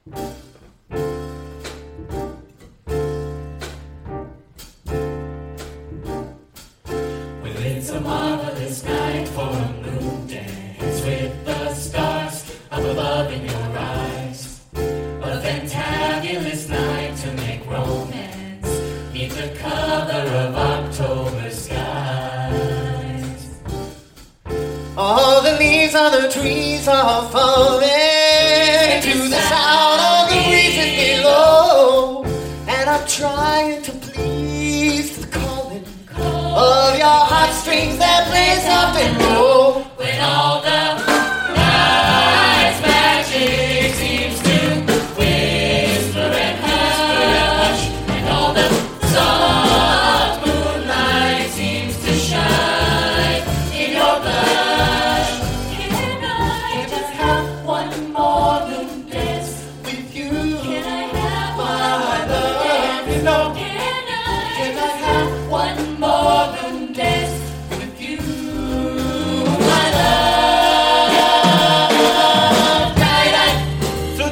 Well, it's a marvelous night for a moon dance with the stars up above in your eyes. A fantabulous night to make romance neath the cover of October skies. All the leaves on the trees are falling to the sound of the breezes below, and I'm trying to please the calling of your heartstrings that play soft and low. When all the night's magic seems to whisper and hush, and all the soft moonlight seems to shine in your blush. Can I just have one more moon dance With you, Can I have my one love, you know, Can I have one more moon dance with you, my love? Night, So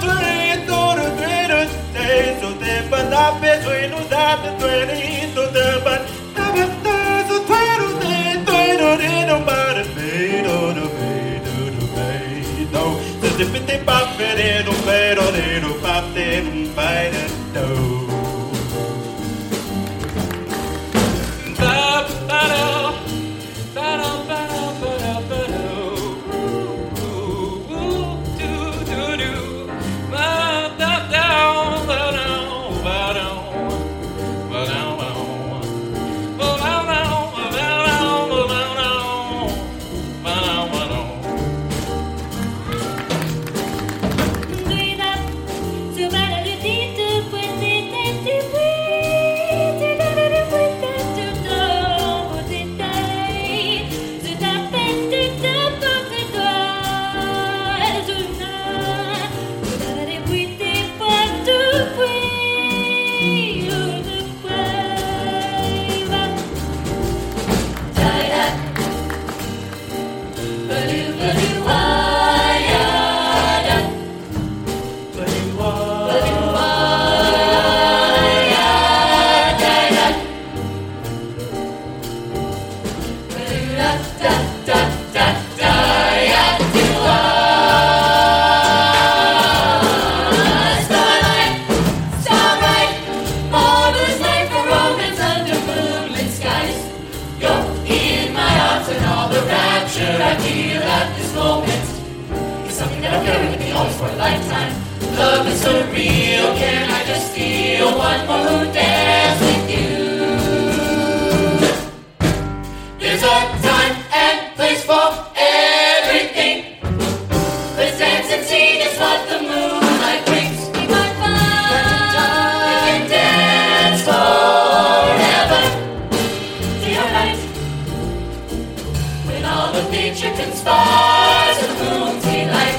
te panape sueno date tueni so te pan so tuero de no para pero no so te pite papere no pero de no papte no para no. I feel at this moment is something that I'll carry with me always for a lifetime. Love is so real, can I just steal one more moon dance with you? There's a time and place for everything. Let's dance and see just what the moonlight brings. We might find we can dance forever. See how night when all of nature conspires in the moon's delight.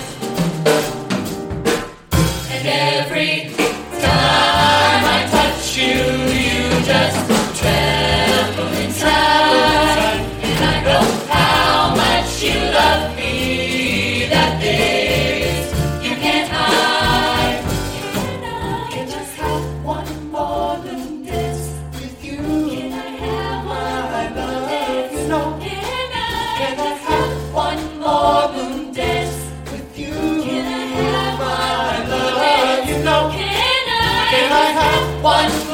And every time I touch you, you just tremble inside. And I know how much you love me, that this you can't hide. Can I just have one more moon dance with you? Can I have one more dance? you know, Can I have one more moon dance with you, Can I have my one more love, dance? you know, Can I have one